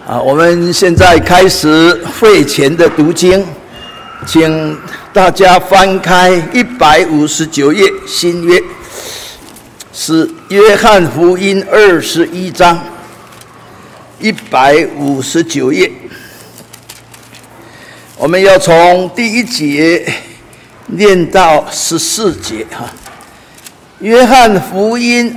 我们现在开始会前的读经，请大家翻开159页新约，是约翰福音21章159页。我们要从第1节念到14节哈。约翰福音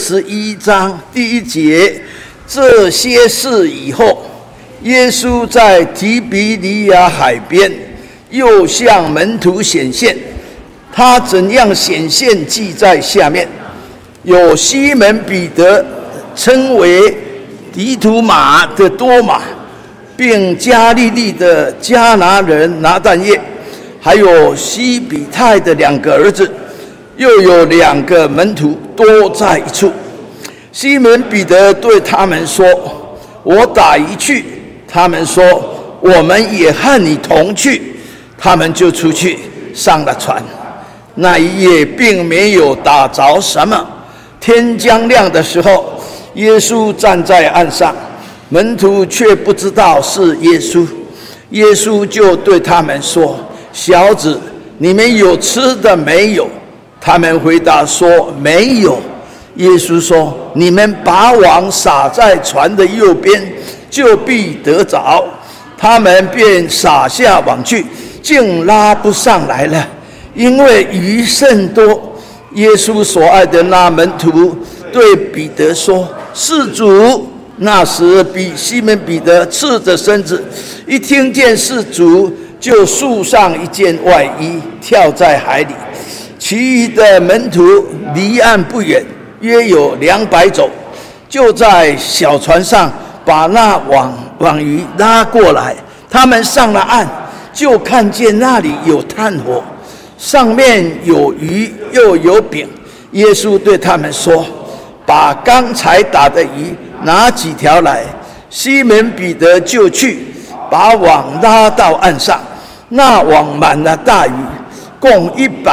21章第1节，这些事以后，耶稣在提比利亚海边又向门徒显现。他怎样显现记在下面。有西门彼得，称为迪图马的多马，并加利利的迦拿人拿但业，还有西比泰的2个儿子，又有2个门徒都在一处。西门彼得对他们说：“我打鱼去。”他们说：“我们也和你同去。”他们就出去上了船。那一夜并没有打着什么。天将亮的时候，耶稣站在岸上，门徒却不知道是耶稣。耶稣就对他们说：“小子，你们有吃的没有？”他们回答说：“没有。”耶稣说：“你们把网撒在船的右边，就必得着。”他们便撒下网去，竟拉不上来了，因为鱼甚多。耶稣所爱的那门徒对彼得说：“是主。”那时西门彼得赤着身子，一听见是主，就束上一件外衣，跳在海里。其余的门徒离岸不远，约有200肘，就在小船上把那网鱼拉过来。他们上了岸，就看见那里有炭火，上面有鱼又有饼。耶稣对他们说：“把刚才打的鱼拿几条来。”西门彼得就去，把网拉到岸上，那网满了大鱼，共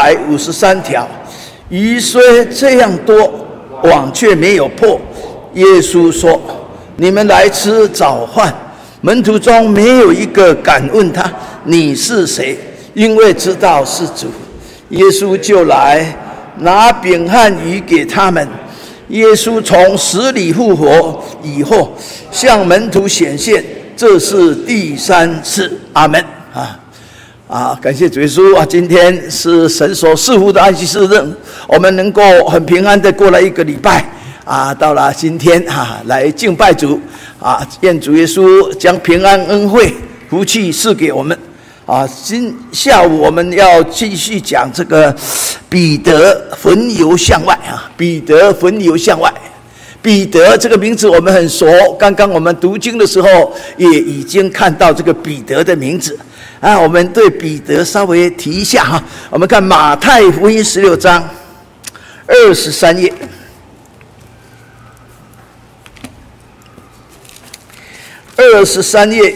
153条。鱼虽这样多，网却没有破。耶稣说：“你们来吃早饭。”门徒中没有一个敢问他：“你是谁？”因为知道是主。耶稣就来拿饼和鱼给他们。耶稣从死里复活以后，向门徒显现，这是第3次。阿们。感谢主耶稣啊！今天是神所赐福的安息日，我们能够很平安的过了1个礼拜到了今天来敬拜主愿主耶稣将平安恩惠福气赐给我们今下午我们要继续讲这个彼得魂游向外彼得魂游向外。彼得这个名字我们很熟，刚刚我们读经的时候也已经看到这个彼得的名字我们对彼得稍微提一下我们看马太福音16章23页。23页，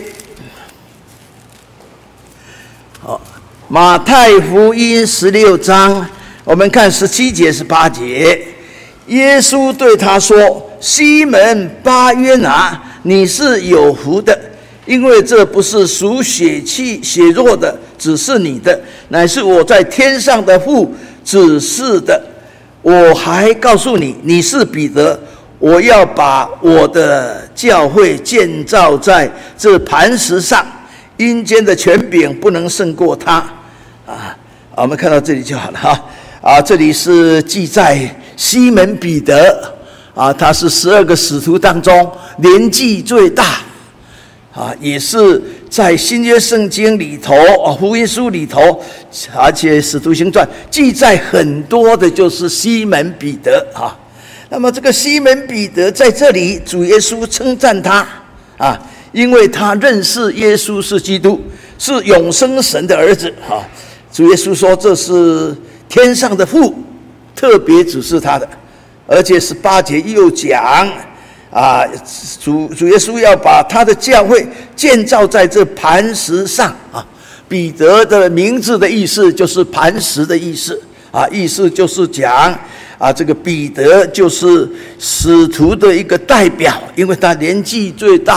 马太福音16章，我们看17节、18节。耶稣对他说：“西门巴约拿，你是有福的，因为这不是属血气血肉的，只是你的，乃是我在天上的父指示的。我还告诉你，你是彼得。我要把我的教会建造在这磐石上，阴间的权柄不能胜过他。”我们看到这里就好了这里是记载西门彼得他是12个使徒当中年纪最大也是在新约圣经里头福音书里头，而且使徒行传记载很多的就是西门彼得那么这个西门彼得在这里，主耶稣称赞他因为他认识耶稣是基督，是永生神的儿子主耶稣说这是天上的父特别指示他的，而且18节又讲主耶稣要把他的教会建造在这磐石上彼得的名字的意思就是磐石的意思意思就是讲这个彼得就是使徒的一个代表，因为他年纪最大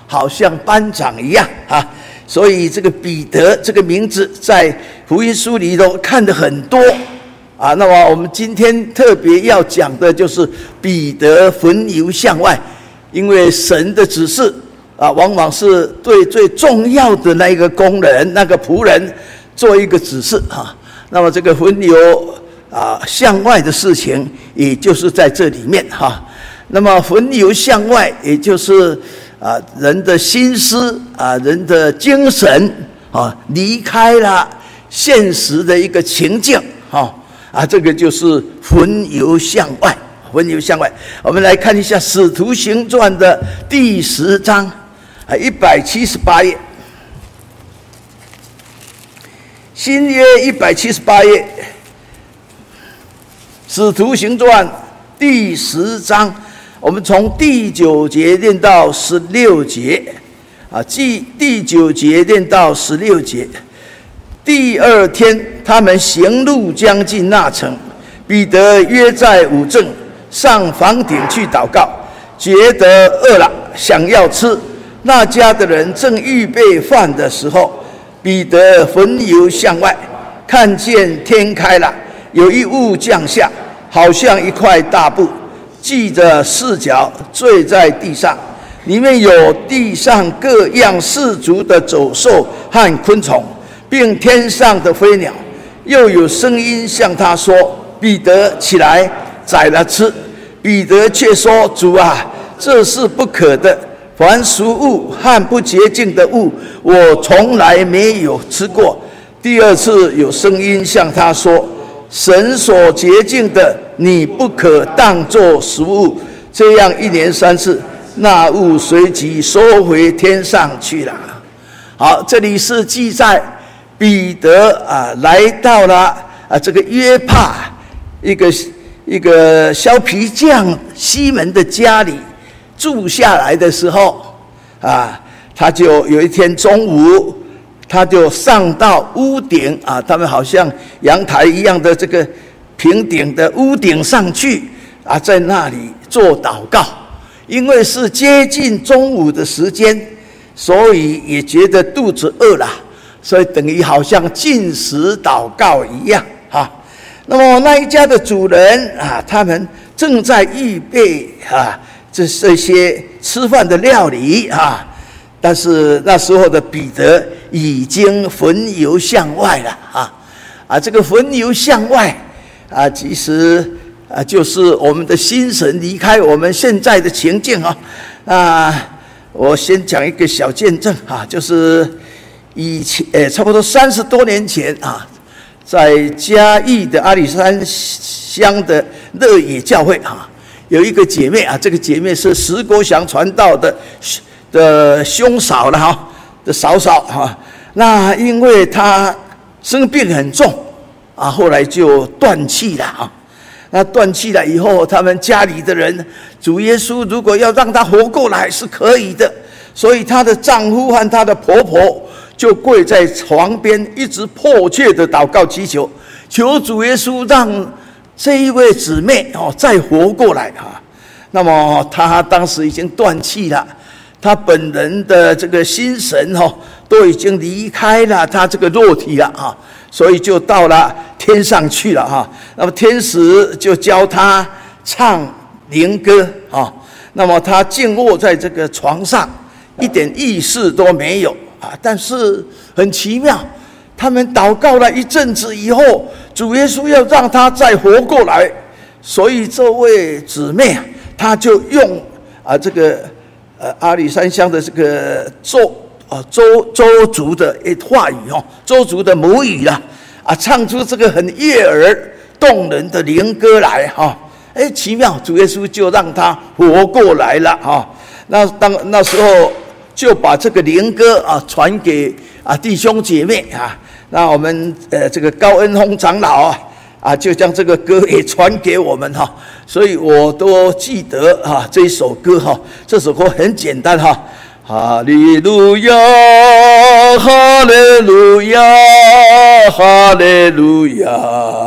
好像班长一样啊。所以这个彼得这个名字在福音书里头看得很多啊。那么我们今天特别要讲的就是彼得魂游向外，因为神的指示啊，往往是对最重要的那一个工人、那个仆人做一个指示啊。那么这个魂游向外的事情，也就是在这里面哈。那么魂游向外，也就是人的心思人的精神离开了现实的一个情境这个就是魂游向外。魂游向外，我们来看一下《使徒行传》的第10章178页，新约178页，《使徒行传》第10章。我们从第9节念到16节第9节念到16节。第2天，他们行路将近那城，彼得约在午正上房顶去祷告，觉得饿了，想要吃。那家的人正预备饭的时候，彼得魂游向外，看见天开了，有一物降下，好像一块大布，系着4角，坠在地上，里面有地上各样4足的走兽和昆虫，并天上的飞鸟。又有声音向他说：“彼得，起来，宰了吃。”彼得却说：“主啊，这是不可的。凡俗物和不洁净的物，我从来没有吃过。”第2次有声音向他说：“神所洁净的，你不可当作食物。”这样1连3次，那物随即收回天上去了。好，这里是记载彼得来到了这个约帕一个削皮匠西门的家里住下来的时候他就有一天中午，他就上到屋顶他们好像阳台一样的这个平顶的屋顶上去在那里做祷告。因为是接近中午的时间，所以也觉得肚子饿了，所以等于好像禁食祷告一样那么那一家的主人他们正在预备这些吃饭的料理但是那时候的彼得已经魂游向外了这个魂游向外其实就是我们的心神离开我们现在的情境我先讲一个小见证就是以前差不多30多年前在嘉义的阿里山乡的乐野教会有一个姐妹这个姐妹是石国祥传道的兄嫂了的嫂嫂那因为她生病很重后来就断气了那断气了以后，他们家里的人，主耶稣如果要让她活过来是可以的，所以她的丈夫和她的婆婆就跪在床边，一直迫切的祷告祈求，求主耶稣让这一位姊妹再活过来那么她当时已经断气了，她本人的这个心神都已经离开了她这个肉体了所以就到了天上去了那么天使就教她唱灵歌那么她静卧在这个床上，一点意识都没有但是很奇妙，他们祷告了一阵子以后，主耶稣要让她再活过来，所以这位姊妹她就用这个阿里山乡的这个周族的话语周族的母语了唱出这个很悦耳动人的灵歌来奇妙，主耶稣就让他活过来了那时候就把这个灵歌传给弟兄姐妹那我们这个高恩峰长老就将这个歌也传给我们所以我都记得这一首歌这首歌很简单哈利路亚，哈利路亚，哈利路亚，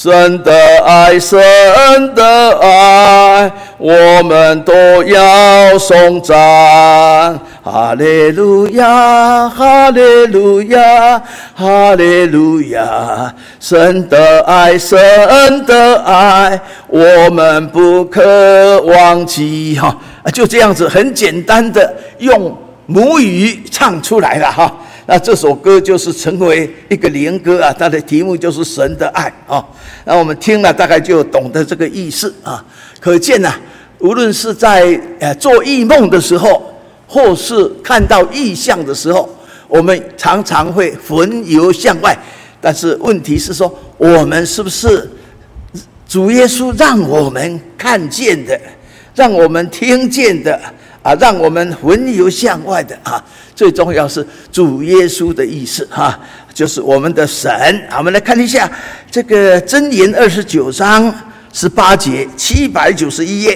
神的爱，神的爱，我们都要颂赞。哈利路亚，哈利路亚，哈利路亚！神的爱，神的爱，我们不可忘记。哈，就这样子，很简单的用母语唱出来了哈。那这首歌就是成为一个灵歌啊，它的题目就是神的爱啊。那我们听了大概就懂得这个意思啊。可见啊，无论是在做异梦的时候，或是看到异象的时候，我们常常会魂游向外。但是问题是说，我们是不是主耶稣让我们看见的，让我们听见的啊，让我们魂游向外的啊？最重要是主耶稣的意思哈，就是我们的神。我们来看一下这个箴言29章18节，791页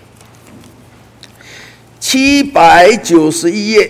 ，791页。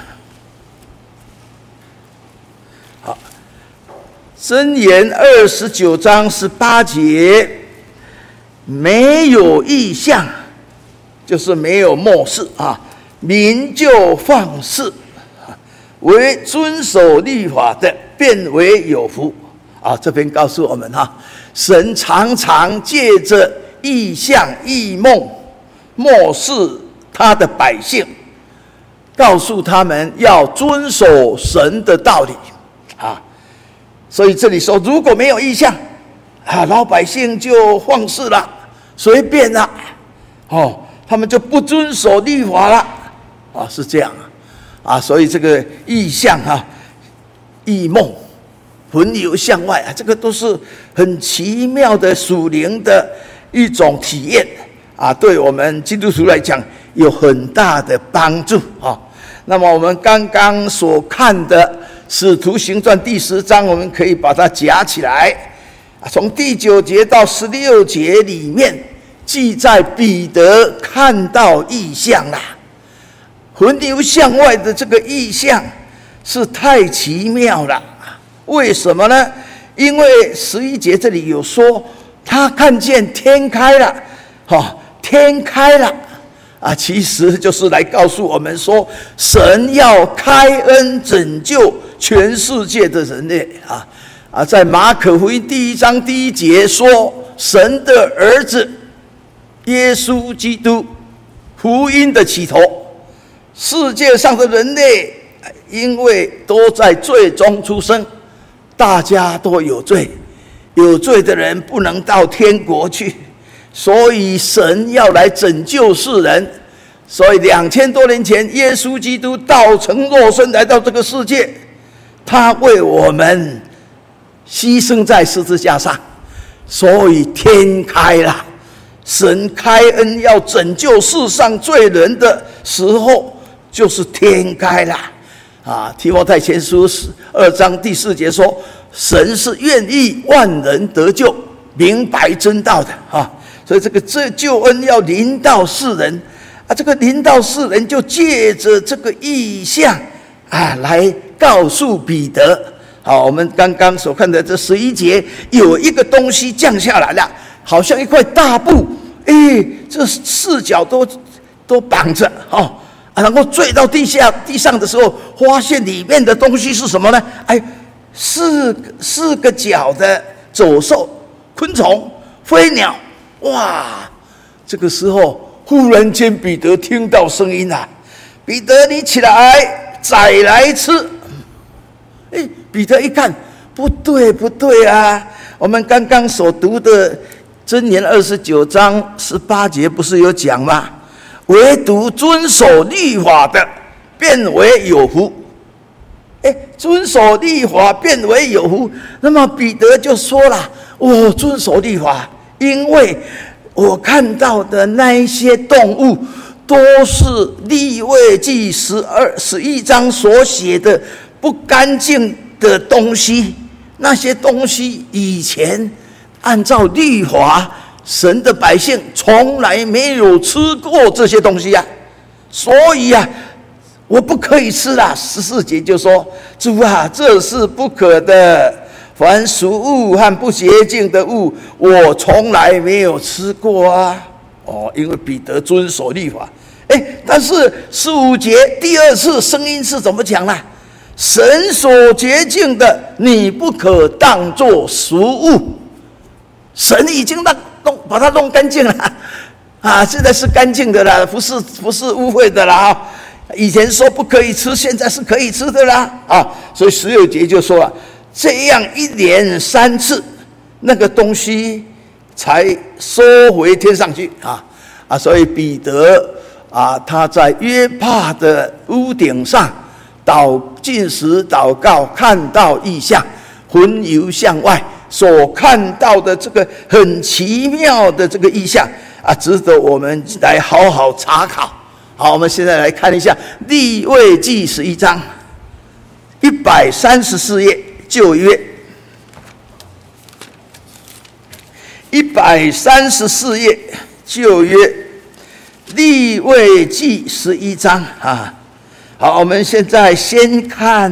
好，箴言29章18节，没有异象，就是没有默示啊，民就放肆。为遵守律法的，便为有福啊！这边告诉我们哈，神常常借着异象、异梦，漠视他的百姓，告诉他们要遵守神的道理啊。所以这里说，如果没有异象啊，老百姓就放肆了，随便了，哦，他们就不遵守律法了啊，是这样啊。所以这个异象啊、异梦、魂游向外啊，这个都是很奇妙的属灵的一种体验啊，对我们基督徒来讲有很大的帮助啊。那么我们刚刚所看的《使徒行传》第10章，我们可以把它夹起来，从第9节到16节里面记载彼得看到异象啦。魂游向外的这个意象是太奇妙了，为什么呢？因为11节这里有说，他看见天开了，天开了啊，其实就是来告诉我们说，神要开恩拯救全世界的人类啊，在马可福音第1章第1节说，神的儿子耶稣基督福音的起头。世界上的人类因为都在罪中出生，大家都有罪，有罪的人不能到天国去，所以神要来拯救世人。所以2000多年前，耶稣基督道成肉身来到这个世界，他为我们牺牲在十字架上，所以天开了，神开恩要拯救世上罪人的时候，就是天开了啊！提摩太前书2章第4节说，神是愿意万人得救，明白真道的啊！所以这救恩要临到世人啊，这个临到世人就借着这个异象啊，来告诉彼得。好，我们刚刚所看的这11节，有一个东西降下来了，好像一块大布，这4角都绑着然后坠到地上的时候，发现里面的东西是什么呢？四个角的走兽、昆虫、飞鸟。哇！这个时候，忽然间彼得听到声音了：“彼得，你起来，宰来吃。”彼得一看，不对啊！我们刚刚所读的箴言29章18节不是有讲吗？唯独遵守律法的，便为有福。遵守律法变为有福。那么彼得就说了：“我遵守律法，因为我看到的那一些动物，都是利未记11章所写的不干净的东西。那些东西以前按照律法，神的百姓从来没有吃过这些东西啊，所以我不可以吃啦。”14节就说：“主啊，这是不可的， 凡属物和不洁净的物，我从来没有吃过啊。因为彼得遵守律法。但是15节第二次声音是怎么讲呢？神所洁净的，你不可当作俗物。神已经把它弄干净了啊，现在是干净的啦，不是污秽的啦。以前说不可以吃，现在是可以吃的啦啊。所以16节就说了，这样一连3次，那个东西才收回天上去啊。所以彼得他在约帕的屋顶上进食祷告，看到异象，魂游向外，所看到的这个很奇妙的这个异象值得我们来好好查考。好，我们现在来看一下利未记11章134页，旧约134页，旧约利未记11章好，我们现在先看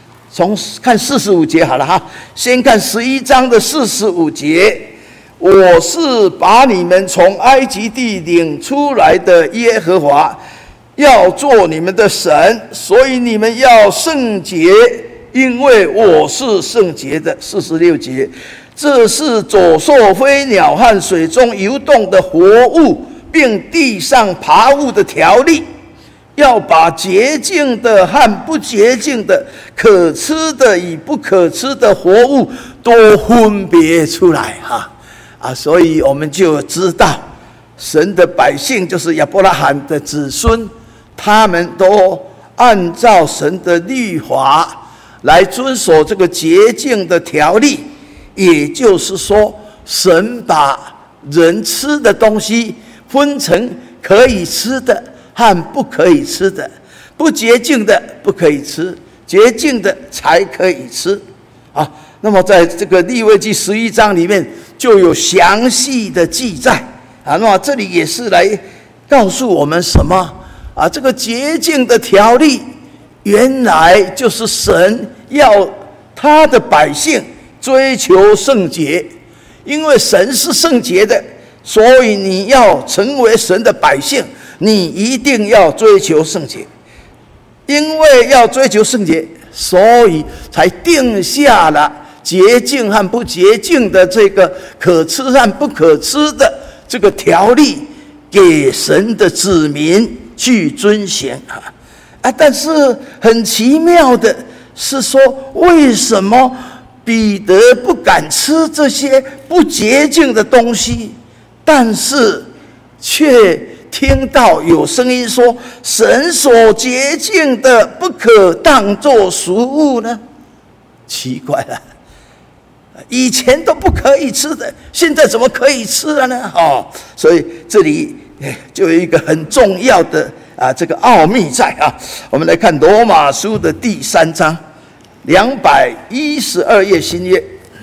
45节好了哈。先看11章的45节，我是把你们从埃及地领出来的耶和华，要做你们的神，所以你们要圣洁，因为我是圣洁的。46节，这是走兽、飞鸟和水中游动的活物，并地上爬物的条例，要把洁净的和不洁净的、可吃的与不可吃的活物都分别出来所以我们就知道神的百姓就是亚伯拉罕的子孙，他们都按照神的律法来遵守这个洁净的条例。也就是说，神把人吃的东西分成可以吃的和不可以吃的，不洁净的不可以吃，洁净的才可以吃那么在这个利未记11章里面就有详细的记载那么这里也是来告诉我们什么这个洁净的条例原来就是神要他的百姓追求圣洁，因为神是圣洁的，所以你要成为神的百姓，你一定要追求圣洁。因为要追求圣洁，所以才定下了洁净和不洁净的这个可吃和不可吃的这个条例，给神的子民去遵行但是很奇妙的是说，为什么彼得不敢吃这些不洁净的东西，但是却听到有声音说神所洁净的不可当作俗物呢？奇怪了，以前都不可以吃的，现在怎么可以吃了呢？所以这里就有一个很重要的这个奥秘在我们来看罗马书的第3章212页，新约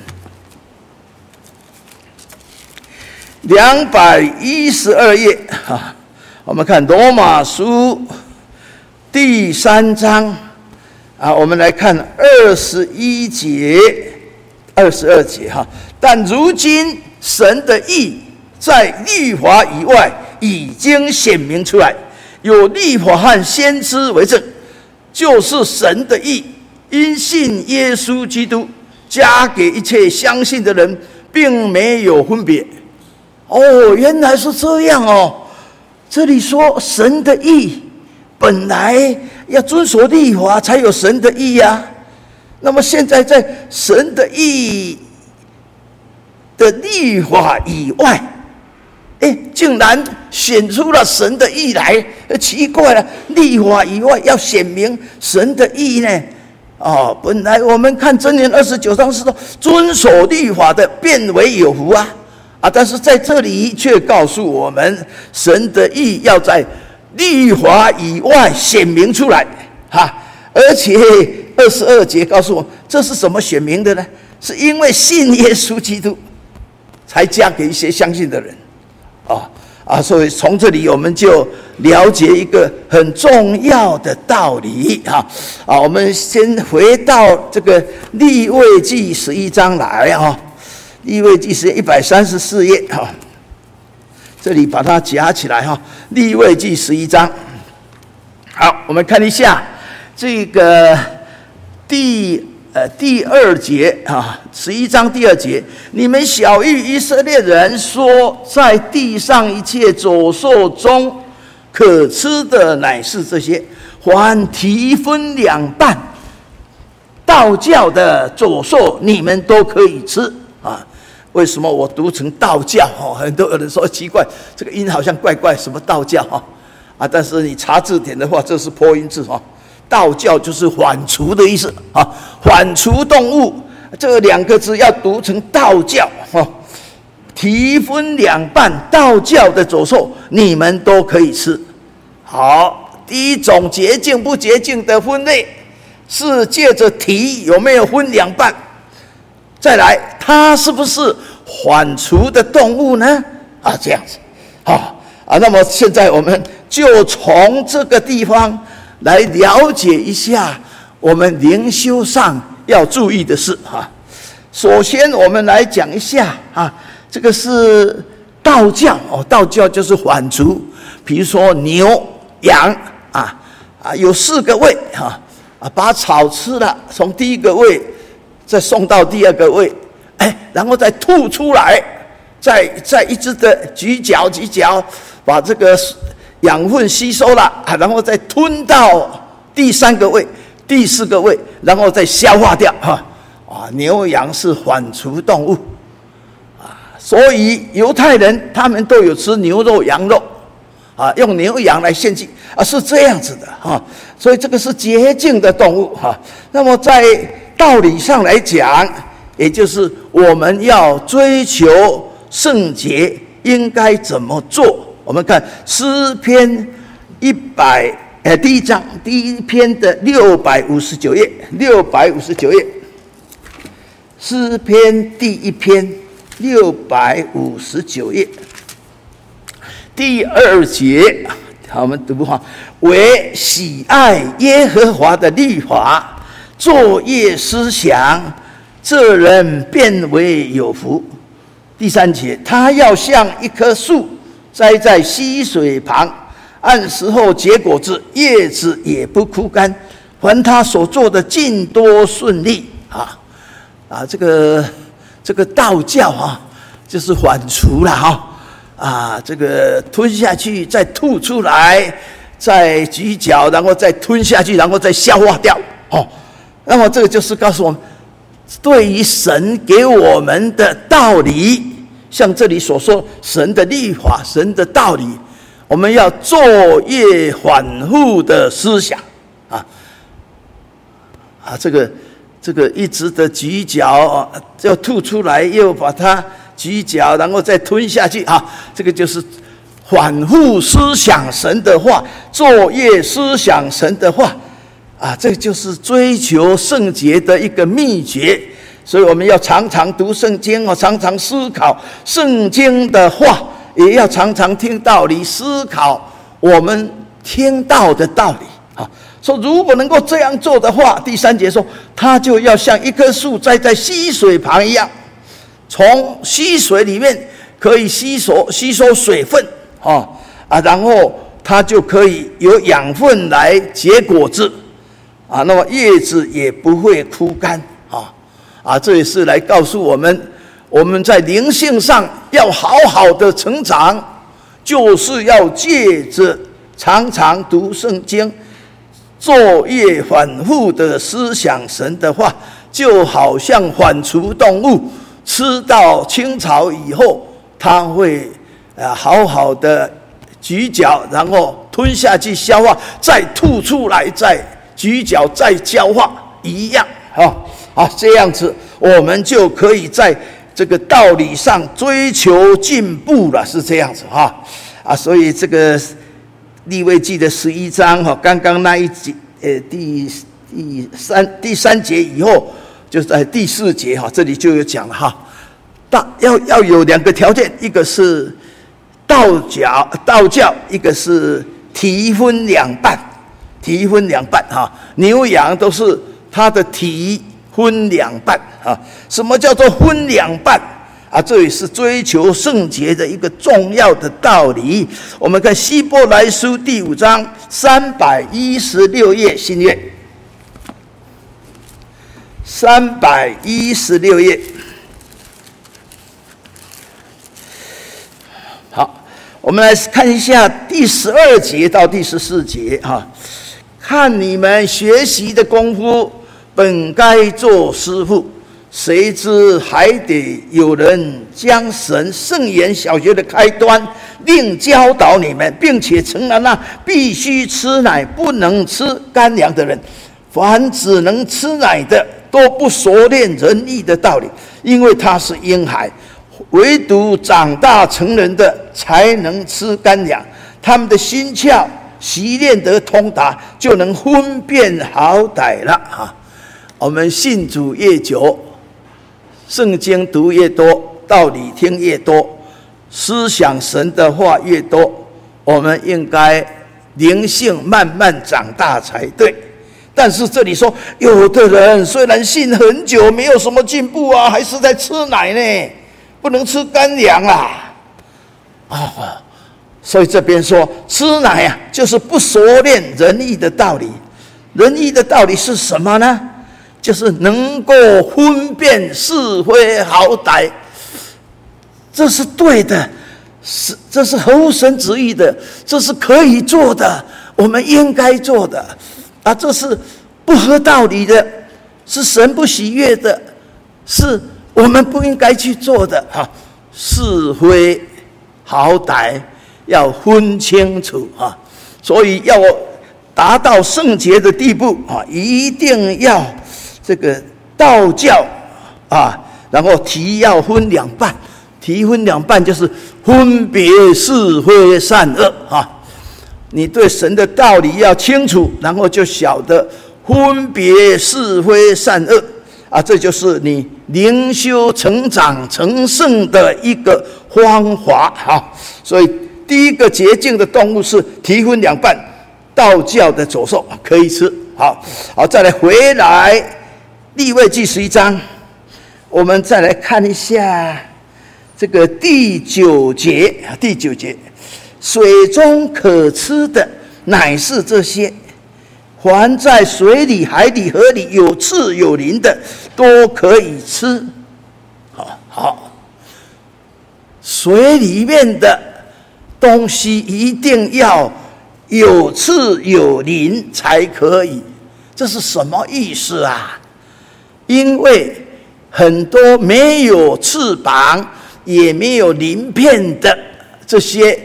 212页我们看罗马书第3章我们来看21节、22节但如今神的义在律法以外已经显明出来，有律法和先知为证，就是神的义，因信耶稣基督，加给一切相信的人，并没有分别。原来是这样这里说神的义本来要遵守律法才有神的义那么现在在神的义的律法以外竟然显出了神的义来，奇怪了，律法以外要显明神的义呢？本来我们看箴言29章是说遵守律法的变为有福但是在这里却告诉我们神的义要在律法以外显明出来而且22节告诉我这是什么显明的呢？是因为信耶稣基督才加给一些相信的人所以从这里我们就了解一个很重要的道理我们先回到这个利未记11章来利未记是134页这里把它夹起来利未记11章。好，我们看一下这个第2节11章第2节，你们晓谕以色列人说，在地上一切走兽中，可吃的乃是这些，凡蹄分两半，道教的走兽你们都可以吃为什么我读成道教很多人说奇怪，这个音好像怪怪，什么道教但是你查字典的话，这是破音字道教就是反刍的意思反刍动物，这2个字要读成道教蹄分两半，道教的走兽你们都可以吃。好，第一种洁净不洁净的分类是借着蹄有没有分两半，再来它是不是反刍的动物呢这样子那么现在我们就从这个地方来了解一下我们灵修上要注意的事首先我们来讲一下这个是道教道教就是反刍，比如说牛羊有4个胃把草吃了，从第一个胃再送到第2个胃然后再吐出来，再一直的咀嚼把这个养分吸收了然后再吞到第3个胃、第4个胃，然后再消化掉牛羊是反刍动物所以犹太人他们都有吃牛肉、羊肉用牛羊来献祭是这样子的所以这个是洁净的动物那么在道理上来讲，也就是我们要追求圣洁应该怎么做。我们看诗篇第1章第1篇的659页，659页，诗篇第1篇659页第2节，好，我们读为喜爱耶和华的律法，昼夜思想，这人便为有福。第3节，他要像一棵树栽在溪水旁，按时候结果子，叶子也不枯干，凡他所做的尽多顺利这个道教就是反刍了这个吞下去再吐出来，再咀嚼，然后再吞下去，然后再消化掉那么这个就是告诉我们，对于神给我们的道理，像这里所说神的律法、神的道理，我们要昼夜反复的思想这个一直的咀嚼要吐出来，又把它咀嚼，然后再吞下去这个就是反复思想神的话，昼夜思想神的话这就是追求圣洁的一个秘诀。所以我们要常常读圣经常常思考圣经的话，也要常常听道理，思考我们听到的道理说如果能够这样做的话，第3节说他就要像一棵树栽在溪水旁一样，从溪水里面可以吸收水分然后它就可以有养分来结果子那么叶子也不会枯干这也是来告诉我们，我们在灵性上要好好的成长，就是要借着常常读圣经，昼夜反复的思想神的话，就好像反刍动物吃到青草以后，它会好好的咀嚼，然后吞下去消化，再吐出来，再咀嚼，再消化一样这样子我们就可以在这个道理上追求进步了，是这样子所以这个利未记的11章刚刚那一节第三节以后，就是在第4节这里就有讲了要有2个条件，一个是道教一个是蹄分两半，蹄分两半哈，牛羊都是它的蹄分两半啊。什么叫做分两半啊？这也是追求圣洁的一个重要的道理。我们看希伯来书第5章316页，新约316页。好，我们来看一下第12节到第14节哈。看你们学习的功夫，本该做师傅，谁知还得有人将神圣言小学的开端另教导你们，并且成了那必须吃奶不能吃干粮的人。凡只能吃奶的，都不熟练仁义的道理，因为他是婴孩；唯独长大成人的，才能吃干粮。他们的心窍习练得通达，就能分辨好歹了哈。我们信主越久，圣经读越多，道理听越多，思想神的话越多，我们应该灵性慢慢长大才对。但是这里说，有的人虽然信很久，没有什么进步啊，还是在吃奶呢，不能吃干粮啊。所以这边说吃奶啊，就是不熟练仁义的道理。仁义的道理是什么呢？就是能够分辨是非好歹，这是对的，这是合乎神旨意的，这是可以做的，我们应该做的啊！这是不合道理的，是神不喜悦的，是我们不应该去做的啊！是非好歹要分清楚啊！所以要达到圣洁的地步啊，一定要这个道教啊，然后蹄要分两半，蹄分两半就是分别是非善恶啊。你对神的道理要清楚，然后就晓得分别是非善恶啊，这就是你灵修成长成圣的一个方法啊。所以第一个洁净的动物是蹄分两半，道教的走兽可以吃。好，再来回来利未记11章，我们再来看一下这个第9节。第9节，水中可吃的乃是这些，凡在水里、海里、河里有刺有鳞的，都可以吃。好，水里面的东西一定要有刺有鳞才可以，这是什么意思啊？因为很多没有翅膀也没有鳞片的这些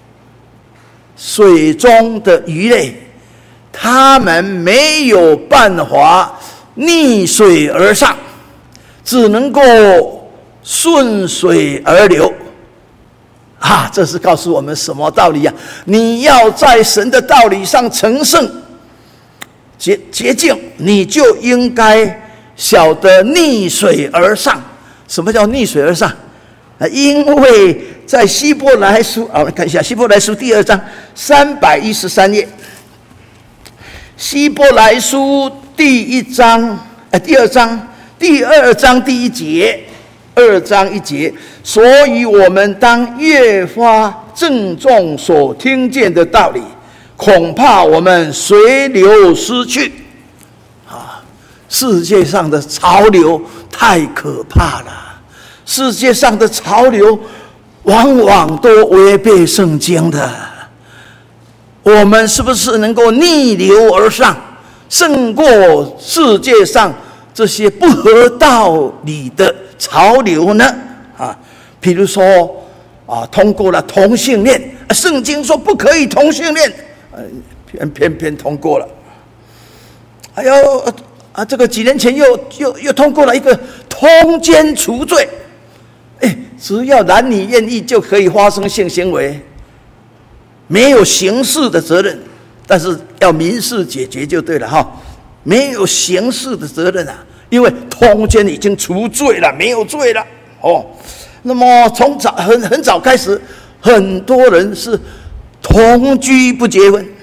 水中的鱼类，它们没有办法逆水而上，只能够顺水而流啊！这是告诉我们什么道理啊？你要在神的道理上成圣洁净，你就应该晓得逆水而上。什么叫逆水而上？因为在希伯来书我们看一下希伯来书第2章313页，希伯来书第2章第1节，2章1节，所以我们当越发郑重所听见的道理，恐怕我们随流失去啊！世界上的潮流太可怕了，世界上的潮流往往都违背圣经的。我们是不是能够逆流而上，胜过世界上这些不合道理的潮流呢？比如说通过了同性恋，圣经说不可以同性恋，偏通过了。还有这个几年前又通过了一个通奸除罪，只要男女愿意就可以发生性行为，没有刑事的责任，但是要民事解决就对了哈，没有刑事的责任啊，因为通奸已经除罪了，没有罪了哦。那么从很早开始， 很多人是同居不结婚，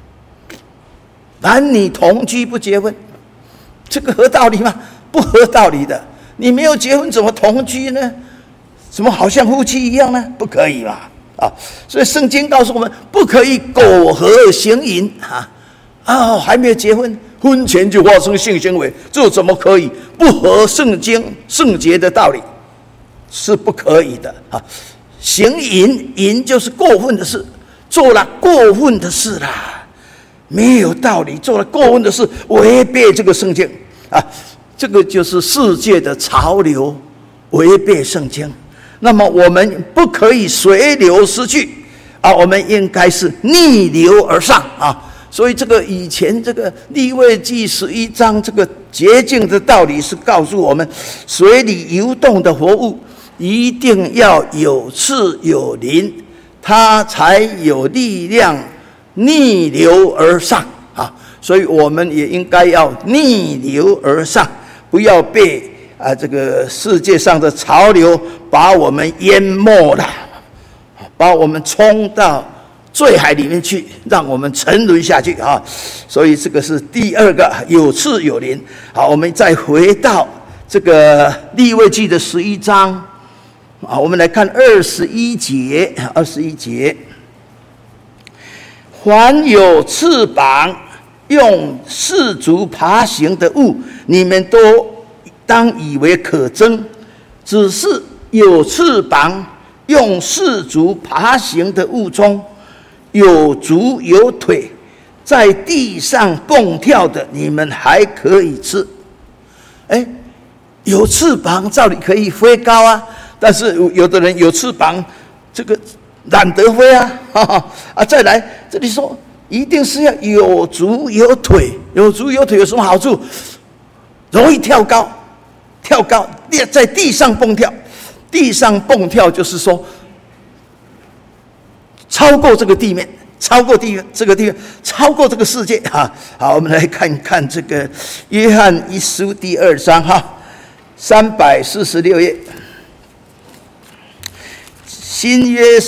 男女同居不结婚，这个合道理吗？不合道理的。你没有结婚怎么同居呢？怎么好像夫妻一样呢？不可以嘛！所以圣经告诉我们，不可以苟合行淫还没有结婚，婚前就发生性行为，这怎么可以？不合圣经圣洁的道理，是不可以的行淫，淫就是过分的事，做了过分的事啦，没有道理，做了过分的事，违背这个圣经这个就是世界的潮流，违背圣经。那么我们不可以随流失去我们应该是逆流而上所以这个以前这个利未记11章这个洁净的道理是告诉我们，水里游动的活物一定要有次有灵，它才有力量逆流而上所以我们也应该要逆流而上，不要被这个世界上的潮流把我们淹没了，把我们冲到罪海里面去，让我们沉沦下去所以这个是第二个，有次有灵。好，我们再回到这个利未记的11章我们来看21节，凡有翅膀用四足爬行的物，你们都当以为可憎，只是有翅膀用四足爬行的物中，有足有腿，在地上蹦跳的，你们还可以吃。有翅膀照理可以飞高但是有的人有翅膀，这个懒得飞再来这里说，一定是要有足有腿，有足有腿有什么好处？容易跳高，在地上蹦跳。地上蹦跳就是说，超过这个地面，超过这个地面，超过这个世界好，我们来看看这个约翰一书第2章346页，新约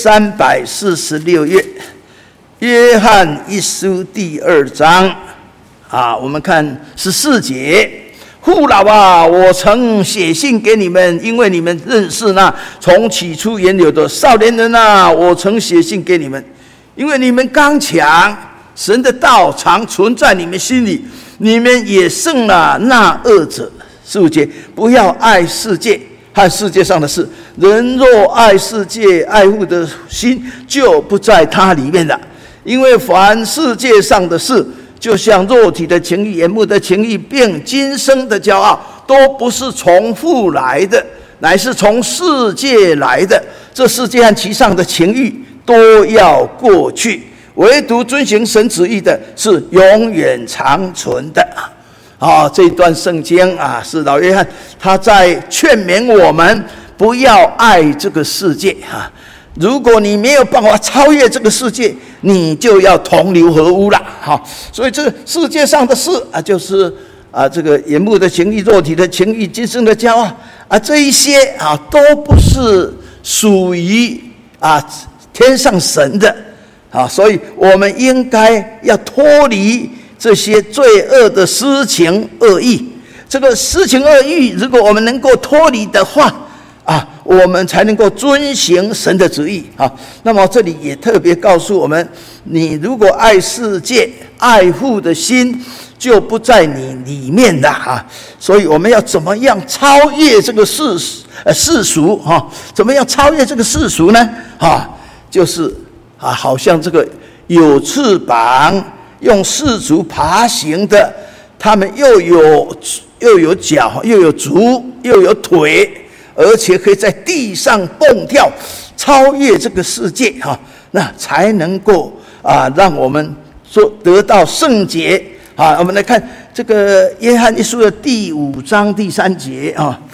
346页，约翰一书第2章我们看14节。父老我曾写信给你们，因为你们认识那从起初原有的。少年人我曾写信给你们，因为你们刚强，神的道常存在你们心里，你们也胜了那恶者。15节，不要爱世界和世界上的事，人若爱世界，爱父的心就不在他里面了。因为凡世界上的事，就像肉体的情欲、眼目的情欲，并今生的骄傲，都不是从父来的，乃是从世界来的。这世界和其上的情欲都要过去，唯独遵行神旨意的是永远长存的。这段圣经是老约翰他在劝勉我们不要爱这个世界如果你没有办法超越这个世界，你就要同流合污了所以这个世界上的事就是这个眼目的情欲、肉体的情欲、今生的骄傲这一些都不是属于天上神的所以我们应该要脱离这些罪恶的私情恶意。这个私情恶意，如果我们能够脱离的话我们才能够遵行神的旨意那么这里也特别告诉我们，你如果爱世界，爱父的心就不在你里面的所以我们要怎么样超越这个世俗怎么样超越这个世俗呢就是好像这个有翅膀用四足爬行的，他们又有脚，又有足，又有腿，而且可以在地上蹦跳，超越这个世界那才能够让我们得到圣洁我们来看这个约翰一书的第5章第3节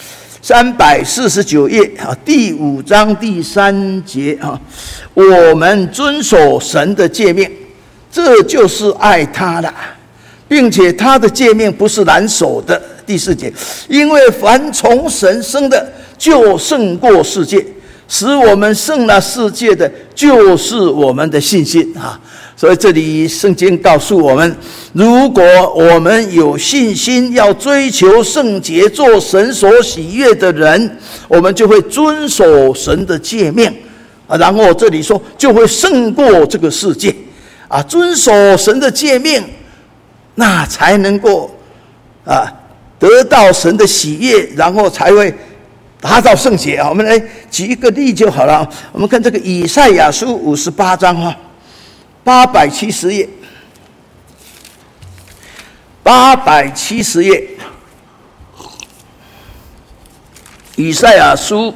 349页第5章第3节我们遵守神的诫命，这就是爱他了，并且他的诫命不是难守的。第4节，因为凡从神生的就胜过世界， 使我们胜了世界的，就是我们的信心啊！所以这里圣经告诉我们，如果我们有信心，要追求圣洁，做神所喜悦的人，我们就会遵守神的诫命啊。然后这里说，就会胜过这个世界啊！遵守神的诫命，那才能够得到神的喜悦，然后才会达到圣洁啊！我们来举一个例就好了。我们看这个以赛亚书58章870页，870页，以赛亚书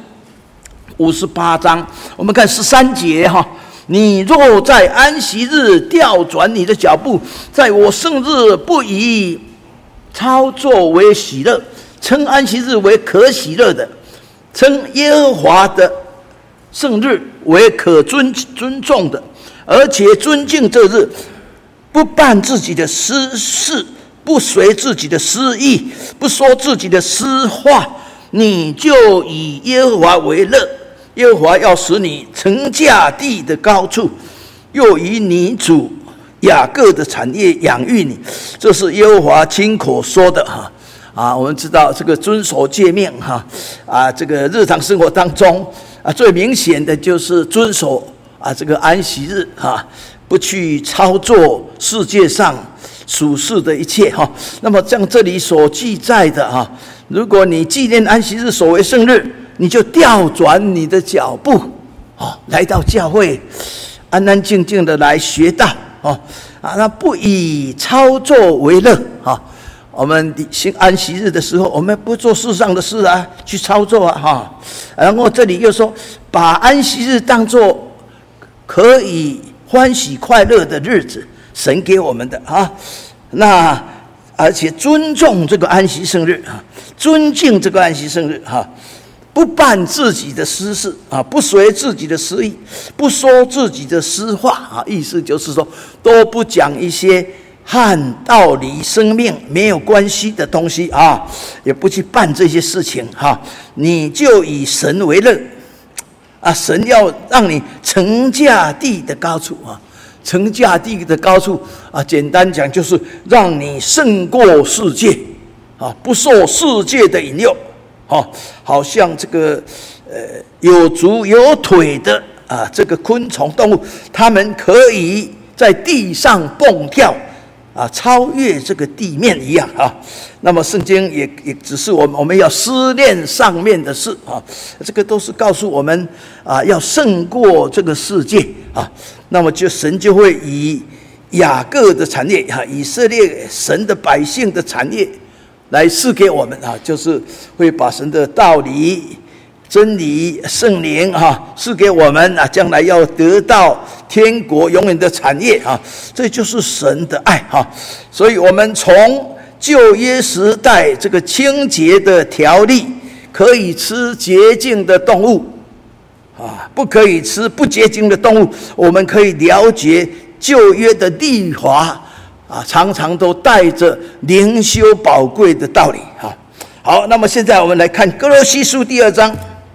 58章，我们看13节哈。你若在安息日调转你的脚步，在我圣日不以操作为喜乐，称安息日为可喜乐的，称耶和华的圣日为可尊重的，而且尊敬这日，不办自己的私事，不随自己的私意，不说自己的私话，你就以耶和华为乐。耶和华要使你乘驾地的高处，又以你主雅各的产业养育你。这是耶和华亲口说的我们知道这个遵守诫命这个日常生活当中最明显的就是遵守这个安息日不去操作世界上属世的一切那么像这里所记载的如果你纪念安息日，所为圣日，你就调转你的脚步来到教会，安安静静的来学道那不以操作为乐我们行安息日的时候，我们不做世上的事去操作然后这里又说，把安息日当作可以欢喜快乐的日子，神给我们的那而且尊重这个安息圣日尊敬这个安息圣日不办自己的私事不随自己的私意，不说自己的私话意思就是说，都不讲一些和道理、生命没有关系的东西也不去办这些事情你就以神为乐神要让你乘驾地的高处乘驾地的高处简单讲就是让你胜过世界不受世界的引诱好像这个有足有腿的这个昆虫动物，它们可以在地上蹦跳超越这个地面一样那么圣经也指示我们要思念上面的事这个都是告诉我们要胜过这个世界那么神就会以雅各的产业以色列神的百姓的产业来赐给我们就是会把神的道理、真理、圣灵赐给我们将来要得到天国永远的产业这就是神的爱所以我们从旧约时代这个清洁的条例，可以吃洁净的动物不可以吃不洁净的动物，我们可以了解旧约的律法常常都带着灵修宝贵的道理好，那么现在我们来看歌罗西书第2章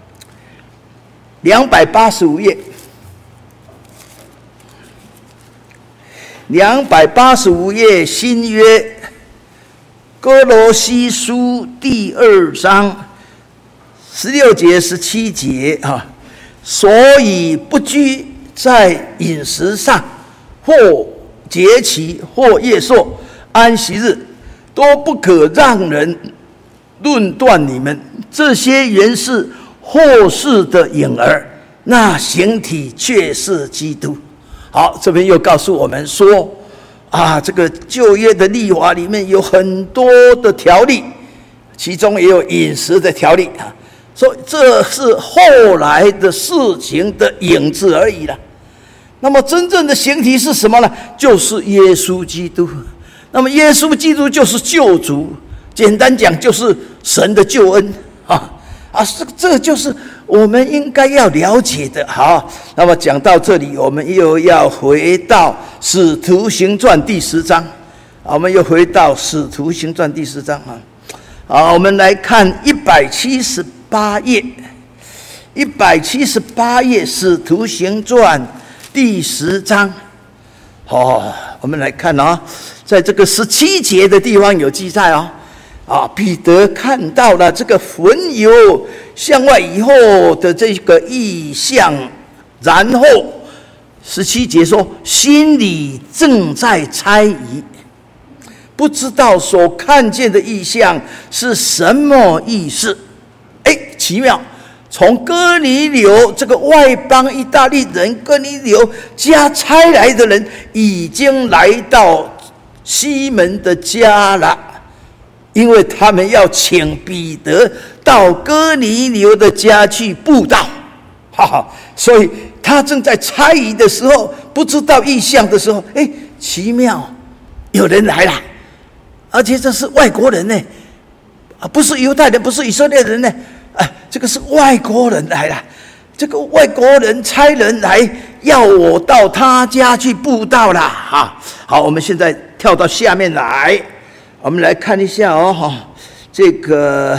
285页，285页新约歌罗西书第2章16节17节所以不拘在饮食上，或节期，或月朔，安息日，都不可让人论断你们。这些原是后世的影儿，那形体却是基督。好，这边又告诉我们说这个旧约的律法里面有很多的条例，其中也有饮食的条例所以这是后来的事情的影子而已了。那么真正的形体是什么呢？就是耶稣基督。那么耶稣基督就是救主，简单讲就是神的救恩这就是我们应该要了解的。好，那么讲到这里，我们又要回到使徒行传第10章我们又回到使徒行传第10章我们来看178页 178页《使徒行传》第10章。我们来看在这个17节的地方有记载彼得看到了这个魂游向外以后的这个异象，然后17节说，心里正在猜疑，不知道所看见的异象是什么意思。奇妙，从哥尼流这个外邦意大利人哥尼流家差来的人，已经来到西门的家了，因为他们要请彼得到哥尼流的家去布道。所以他正在猜疑的时候，不知道异象的时候，奇妙，有人来了，而且这是外国人呢，不是犹太人，不是以色列人呢，这个是外国人来了。这个外国人差人来要我到他家去布道啦。好，我们现在跳到下面来，我们来看一下这个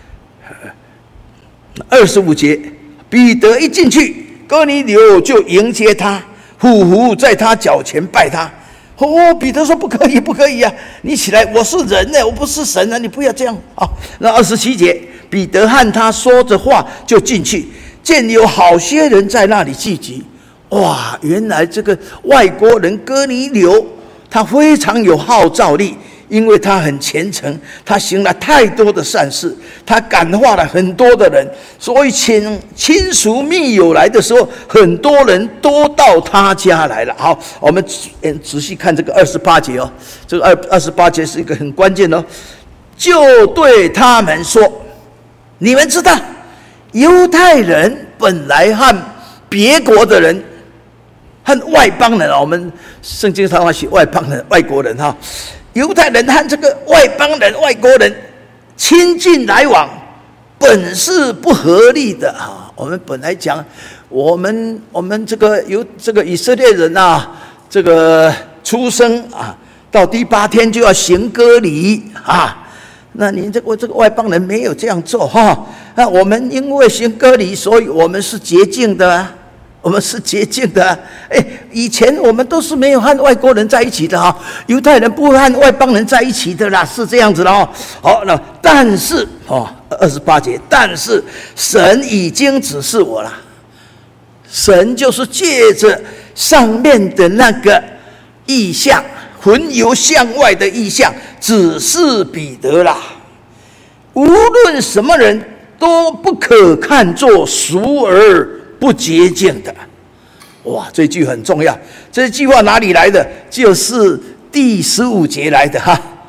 25节，彼得一进去，哥尼流就迎接他，匍匐在他脚前拜他。彼得说不可以，不可以啊！你起来，我是人呢，我不是神啊！你不要这样。那27节，彼得和他说着话就进去，见有好些人在那里聚集。原来这个外国人哥尼流他非常有号召力，因为他很虔诚，他行了太多的善事，他感化了很多的人，所以请亲属密友来的时候，很多人都到他家来了。好，我们仔细看这个28节这个28节是一个很关键就对他们说，你们知道犹太人本来和别国的人和外邦人，我们圣经常常写外邦人、外国人犹太人和这个外邦人、外国人亲近来往，本是不合理的我们本来讲，我们这个以色列人这个出生到第8天就要行割礼那你这个外邦人没有这样做那我们因为行割礼，所以我们是洁净的我们是洁净的以前我们都是没有和外国人在一起的犹太人不会和外邦人在一起的啦，是这样子的好，那但是28节，但是神已经指示我了，神就是借着上面的那个异象，魂游向外的异象，指示彼得啦，无论什么人都不可看作俗而不洁净的。这句很重要，这句话哪里来的？就是第15节来的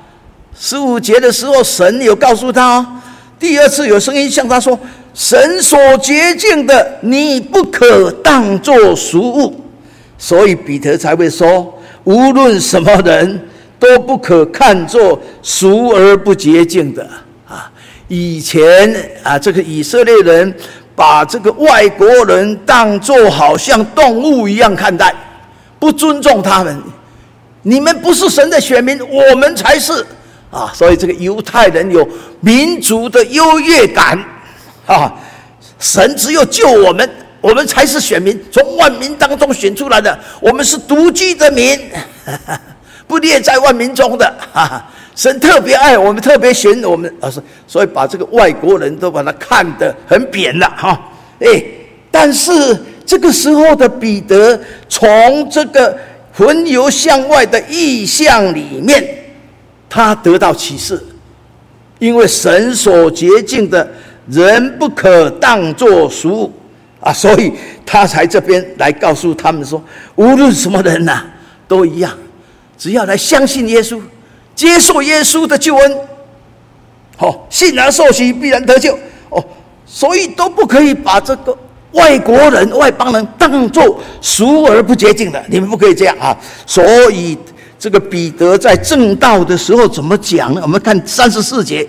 15节的时候，神有告诉他第2次有声音向他说，神所洁净的，你不可当作俗物。所以彼得才会说，无论什么人都不可看作俗而不洁净的以前这个以色列人把这个外国人当作好像动物一样看待，不尊重他们。你们不是神的选民，我们才是所以这个犹太人有民族的优越感神只有救我们，我们才是选民，从万民当中选出来的，我们是独居的民不列在万民中的神特别爱我们，特别选我们所以把这个外国人都把他看得很扁了但是这个时候的彼得从这个魂游向外的意象里面，他得到启示，因为神所洁净的人不可当作俗物所以他才这边来告诉他们说，无论什么人都一样，只要来相信耶稣，接受耶稣的救恩信而受洗必然得救所以都不可以把这个外国人、外邦人当作俗而不洁净的，你们不可以这样所以这个彼得在正道的时候怎么讲呢？我们看34节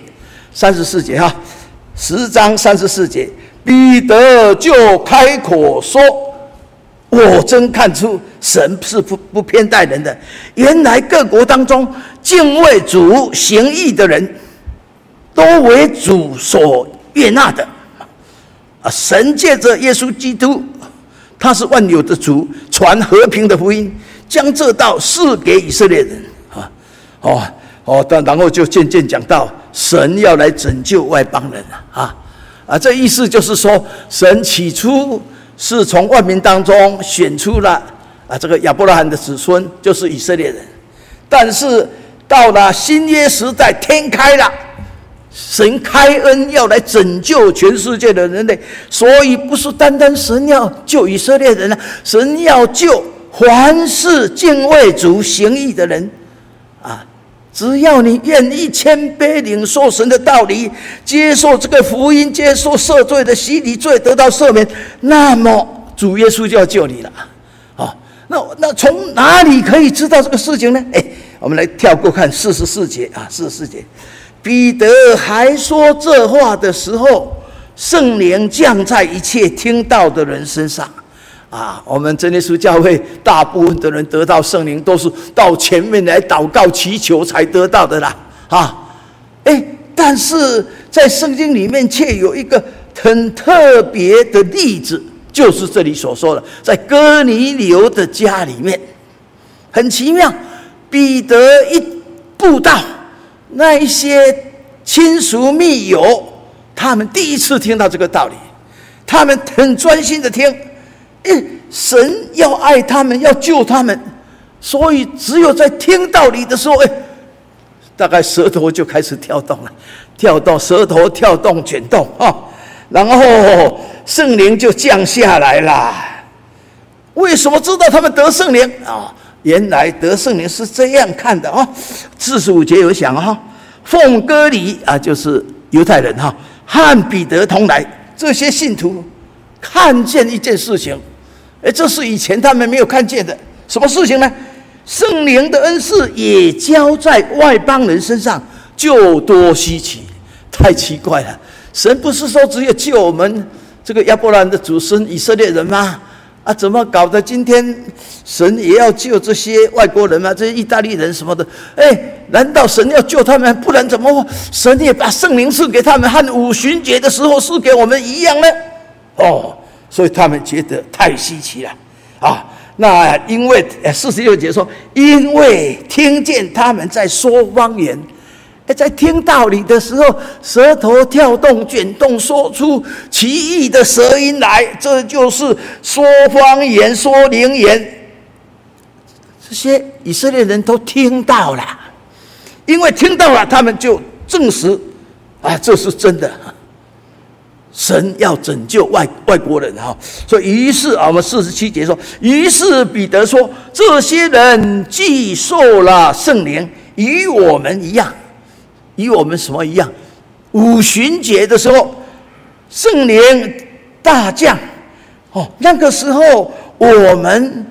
10章34节，彼得就开口说，我真看出神是不偏待人的，原来各国当中敬畏主行义的人都为主所悦纳的神借着耶稣基督，他是万有的主，传和平的福音，将这道赐给以色列人然后就渐渐讲到神要来拯救外邦人这意思就是说，神起初是从万民当中选出了这个亚伯拉罕的子孙，就是以色列人。但是到了新约时代，天开了，神开恩要来拯救全世界的人类，所以不是单单神要救以色列人神要救凡是敬畏主行义的人只要你愿意谦卑领受神的道理，接受这个福音，接受赦罪的洗礼，罪得到赦免，那么主耶稣就要救你了那从哪里可以知道这个事情呢？我们来跳过看44节44节，彼得还说这话的时候，圣灵降在一切听到的人身上我们真耶稣教会大部分的人得到圣灵，都是到前面来祷告祈求才得到的啦但是在圣经里面却有一个很特别的例子，就是这里所说的，在哥尼流的家里面，很奇妙。彼得一布道，那一些亲属密友，他们第一次听到这个道理，他们很专心的听。神要爱他们，要救他们，所以只有在听道理的时候，大概舌头就开始跳动了，舌头跳动卷动然后圣灵就降下来了。为什么知道他们得圣灵原来得圣灵是这样看的45节有讲奉割礼就是犹太人和彼得同来，这些信徒看见一件事情，这是以前他们没有看见的。什么事情呢？圣灵的恩赐也交在外邦人身上，就多稀奇，太奇怪了。神不是说只有救我们这个亚伯兰的祖孙以色列人吗？怎么搞的？今天神也要救这些外国人吗？这些意大利人什么的？难道神要救他们？不然怎么神也把圣灵赐给他们，和五旬节的时候赐给我们一样呢？所以他们觉得太稀奇了那因为46节说，因为听见他们在说方言，在听道理的时候，舌头跳动卷动，说出奇异的舌音来，这就是说方言说灵言。这些以色列人都听到了，因为听到了，他们就证实这是真的，神要拯救外国人所以于是我们47节说，于是彼得说，这些人既受了圣灵，与我们一样。与我们什么一样？五旬节的时候，圣灵大降那个时候我们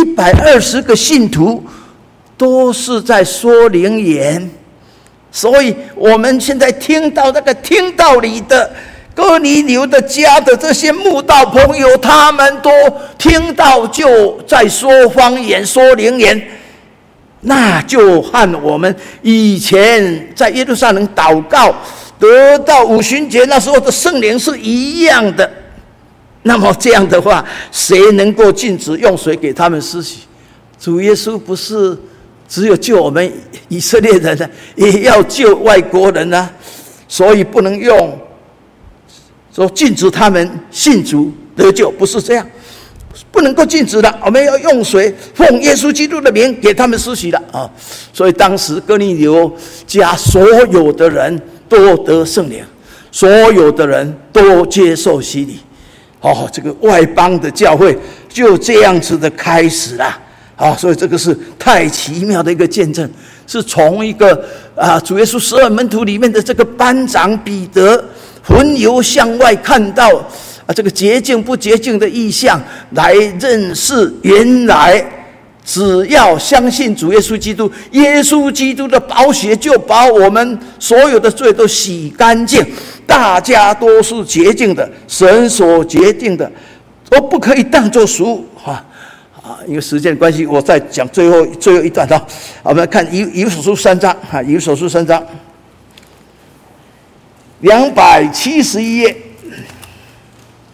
120个信徒都是在说灵言，所以我们现在听到那个听道理的哥尼流的家的这些慕道朋友，他们都听到就在说方言说灵言，那就和我们以前在耶路撒冷祷告得到五旬节那时候的圣灵是一样的。那么这样的话，谁能够禁止用水给他们施洗？主耶稣不是只有救我们以色列人也要救外国人所以不能用说禁止他们信主得救，不是这样，不能够禁止的。我们要用水奉耶稣基督的名给他们施洗的所以当时哥尼流家所有的人都得圣灵，所有的人都接受洗礼这个外邦的教会就这样子的开始了所以这个是太奇妙的一个见证，是从一个主耶稣12门徒里面的这个班长彼得魂游向外看到这个洁净不洁净的意象，来认识原来只要相信主耶稣基督，耶稣基督的宝血就把我们所有的罪都洗干净，大家都是洁净的，神所决定的都不可以当作食物因为时间关系，我再讲最后一段我们来看以弗所书3章以弗所书3章271页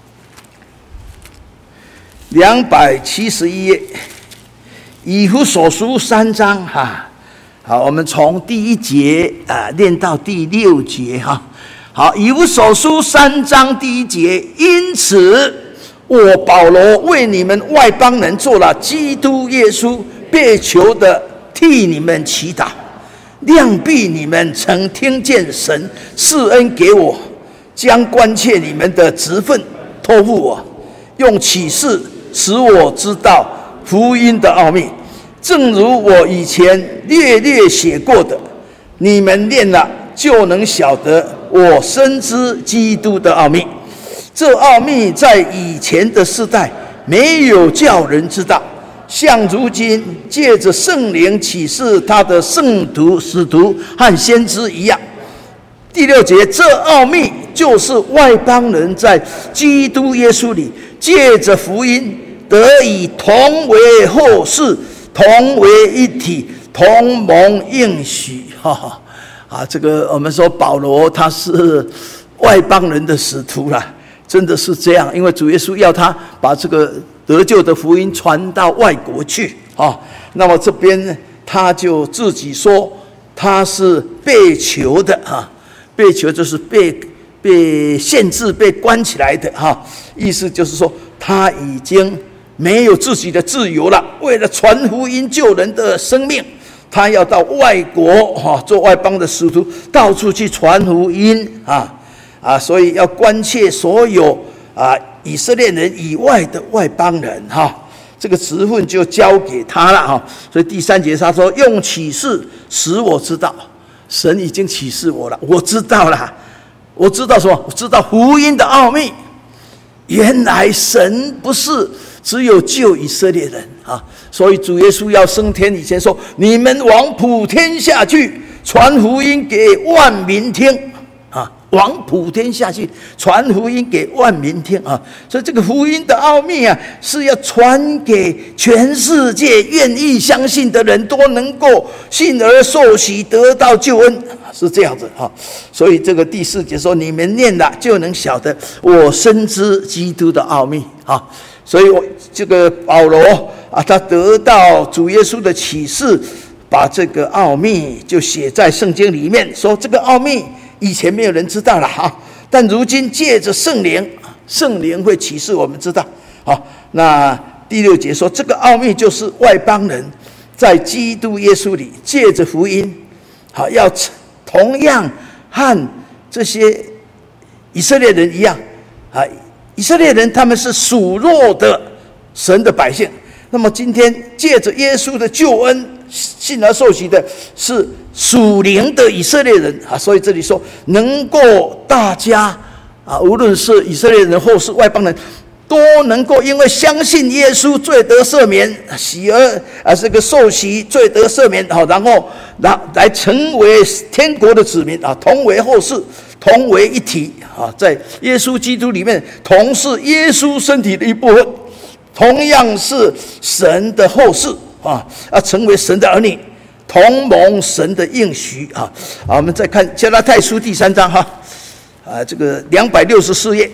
271页，以弗所书3章哈。好，我们从第1节念到第6节哈。好，以弗所书3章第1节，因此我保罗为你们外邦人做了基督耶稣被囚的，替你们祈祷，量必你们曾听见神赐恩给我，将关切你们的职分托付我，用启示使我知道福音的奥秘，正如我以前略略写过的，你们念了就能晓得我深知基督的奥秘。这奥秘在以前的世代没有叫人知道，像如今借着圣灵启示他的圣徒、使徒和先知一样。第6节，这奥秘就是外邦人在基督耶稣里借着福音得以同为后世，同为一体，同蒙应许。这个我们说保罗他是外邦人的使徒啦，真的是这样，因为主耶稣要他把这个得救的福音传到外国去那么这边他就自己说他是被囚的被囚就是被限制、被关起来的意思就是说他已经没有自己的自由了。为了传福音救人的生命，他要到外国做外邦的使徒，到处去传福音所以要关切所有以色列人以外的外邦人这个职分就交给他了所以第3节他说，用启示使我知道，神已经启示我了，我知道了。我知道什么？我知道福音的奥秘。原来神不是只有救以色列人所以主耶稣要升天以前说，你们往普天下去，传福音给万民听往普天下去传福音给万民听所以这个福音的奥秘是要传给全世界愿意相信的人都能够信而受洗，得到救恩，是这样子所以这个第4节说，你们念了就能晓得我深知基督的奥秘所以这个保罗他得到主耶稣的启示，把这个奥秘就写在圣经里面，说这个奥秘以前没有人知道了但如今借着圣灵会启示我们知道那第6节说，这个奥秘就是外邦人在基督耶稣里借着福音要同样和这些以色列人一样以色列人他们是属肉的神的百姓，那么今天借着耶稣的救恩信而受洗的是属灵的以色列人所以这里说能够大家无论是以色列人或是外邦人，都能够因为相信耶稣罪得赦免，喜而这个受洗罪得赦免然后来成为天国的子民同为后世，同为一体在耶稣基督里面同是耶稣身体的一部分，同样是神的后世成为神的儿女，同蒙神的应许我们再看加拉太书第3章这个264页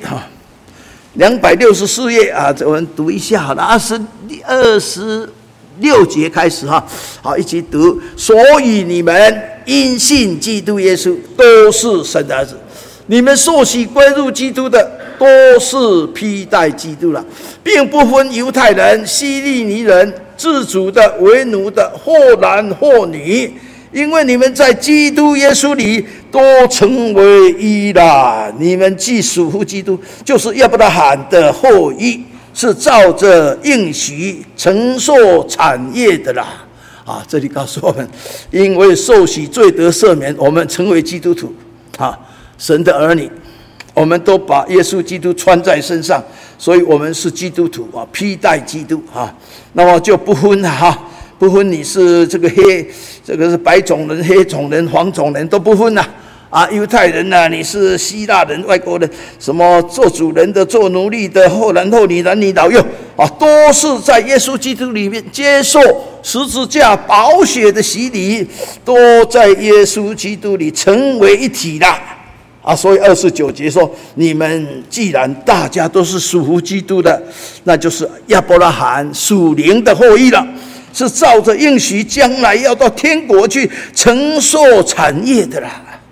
264页我们读一下26节开始好，一起读。所以你们因信基督耶稣都是神的儿子，你们受洗归入基督的都是披戴基督了，并不分犹太人、希利尼人、自主的、为奴的，或男或女，因为你们在基督耶稣里都成为一了。你们既属乎基督，就是亚伯拉罕的后裔，是照着应许承受产业的啦。这里告诉我们，因为受洗罪得赦免，我们成为基督徒神的儿女，我们都把耶稣基督穿在身上，所以我们是基督徒披戴基督那么就不分不分你是这个是白种人、黑种人、黄种人都不分犹太人你是希腊人、外国人，什么做主人的、做奴隶的，后男后女、男女老幼都是在耶稣基督里面接受十字架宝血的洗礼，都在耶稣基督里成为一体啦所以29节说，你们既然大家都是属乎基督的，那就是亚伯拉罕属灵的后裔了，是照着应许将来要到天国去承受产业的啦。